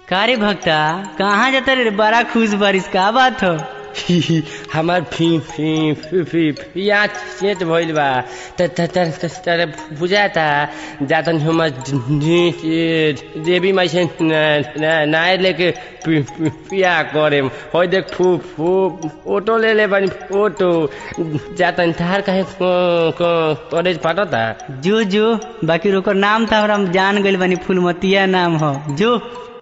का रे भक्ता कहाँ जाता रे? बड़ा खुश बारिश का बात हो? हमार पिया चेत भइल बा त बुझाता जातन हमर देवी माई से नाय लेके पिया करे होय देख फोटो ले बानी फोटो जातन थार कहे कॉलेज पटता जो बाकी ओकर नाम था हम जान गइल बानी, फूलमतिया नाम हो जो।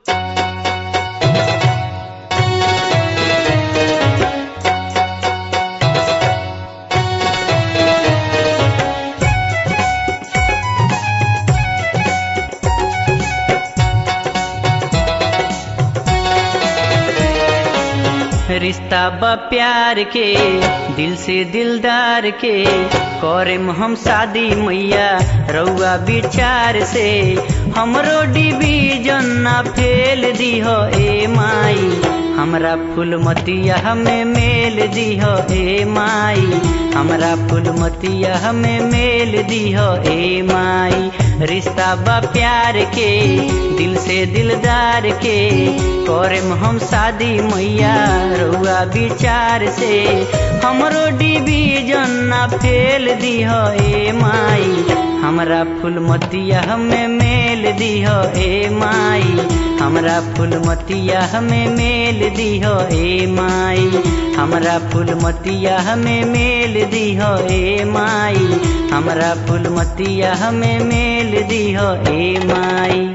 रिश्ता बा प्यार के दिल से दिलदार के करेम हम शादी मैया रउआ विचार से। हमरो डिवीजन ना फेल दीहो ए माई, हमरा फूलमतिया हमें मेल दीहो ए माई, हमरा फूलमतिया हमें मेल दीहो ए माई। रिश्ता बा प्यार के दिल से दिलदार के करेम हम शादी मैया रउआ विचार से। हमरो डिवीजन ना फेल दीहो ए माई, हमरा फूलमतिया हमें मेल दीहो ए माई, हमरा फूलमतिया हमें मेल दीहो ए माई, हमरा फूलमतिया हमें मेल दीहो ए माई, हमरा फूलमतिया हमें मेल दीहो ए माई।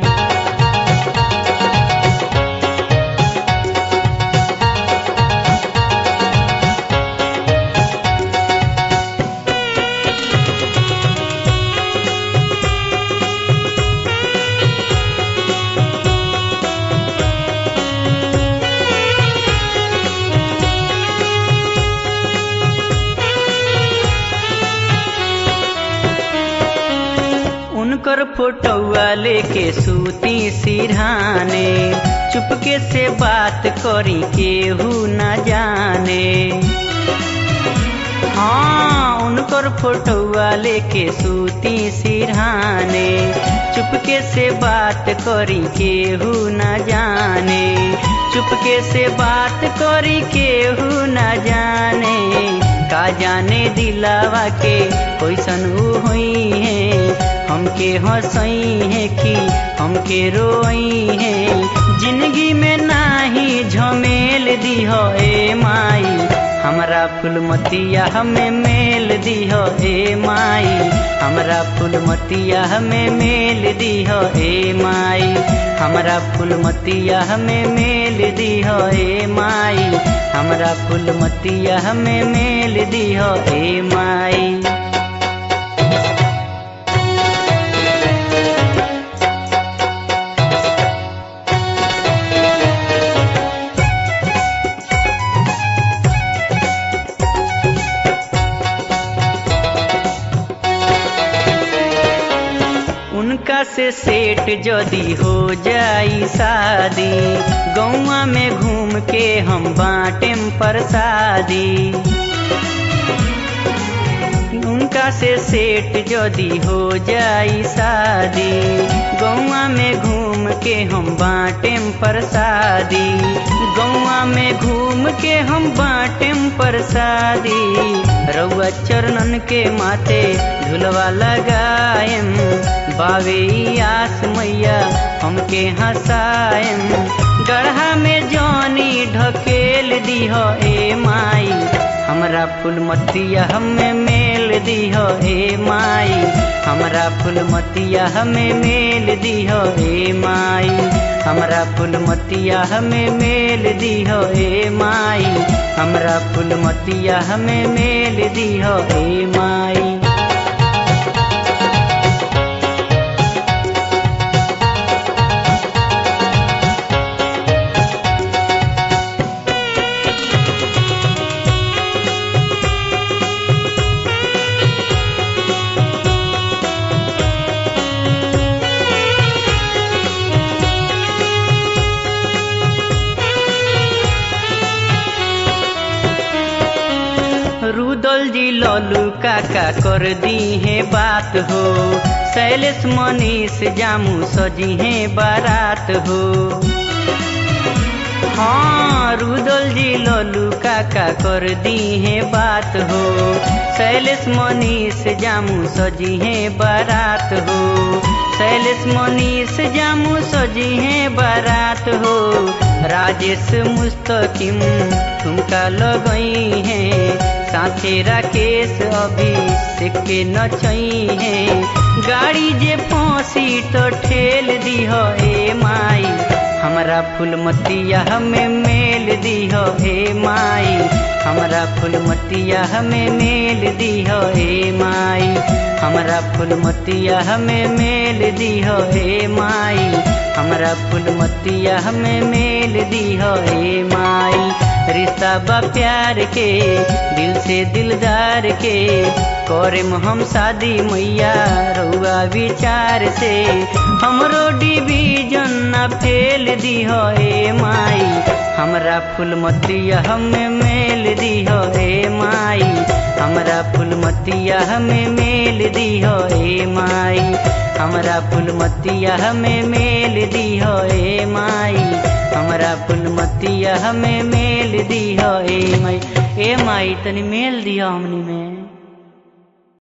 उनकर फोटोआ लेके सूती सिरहाने, चुपके से बात करी केहू न जाने। हाँ उनकर फोटोआ लेके सूती सिरहाने, चुपके से बात करी केहू न जाने, चुपके से बात करी केहू न जाने। का जाने दिलावा के कैसन ऊ हुई है, हमके हंसई है कि हमके रोई है। जिंदगी में नाही झमेल दीहो ए माई, हमरा फूलमतिया हमें मेल दीहो ए माई, हमरा फूलमतिया हमें मेल दीहो ए माई, हमरा फूलमतिया हमें मेल दीहो ए माई, हमरा फूलमतिया हमें मेल दीहो ए माई। उनका से सेट जदी हो जाई शादी, गौवा में घूम के हम बाटेम प्रसादी। उनका से सेट जदी हो जाई शादी, गौवा में घूम के हम बाटेम प्रसादी, गौवा में घूम के हम बाटेम प्रसादी। रउआ चरणन के माथे झुलवा लगाएम, बावे आस मैया हमके हंसाएम। गढ़ा में जौनी ढकेल दीहो ए माई, हमरा फूलमतिया हमें मेल दीहो ए माई, हमरा फूलमतिया हमें मेल दीहो ए माई, हमरा फूलमतिया हमें मेल दीहो ए माई, हमरा फूलमतिया हमें मेल दीहो ए माई। रुदल जी लल्लू काका कर दी है बात हो, शैलेश मनीष जामू सजी है बारात हो। हाँ रुदल जी लोलू काका कर दी है बात हो, शैलेश मनीष जामू सजी है बारात हो, शैलेश मनीष जामू सजी है बारात हो, राजेश मुस्तकिम ठुमका लगई है, साथे राकेश अभिषेक के नचई है, गाड़ी जे फांसी तो ठेल दी हो ए माई, हमरा फूलमतिया हमें मेल दी हो ए माई, हमरा फूलमतिया हमें मेल दी हो ए माई, हमरा फूलमतिया हमें मेल दी हो ए माई, हमरा फूलमतिया हमें मेल दी हो ए माई। रिश्ता बा प्यार के दिल से दिलदार के, करेम हम शादी मैया रउआ विचार से, हमरो डिवीजन ना फेल दी हो ए माई, हमरा फूलमतिया हमें मेल दी हो ए माई, हमरा फूलमतिया हमें मेल दी हो ए माई, हमरा फूलमतिया हमें मेल दी हो ए माई, हमरा फूलमतिया हमें मेल दी हो ए माई, ए माई तनी मेल दिया हमनी में।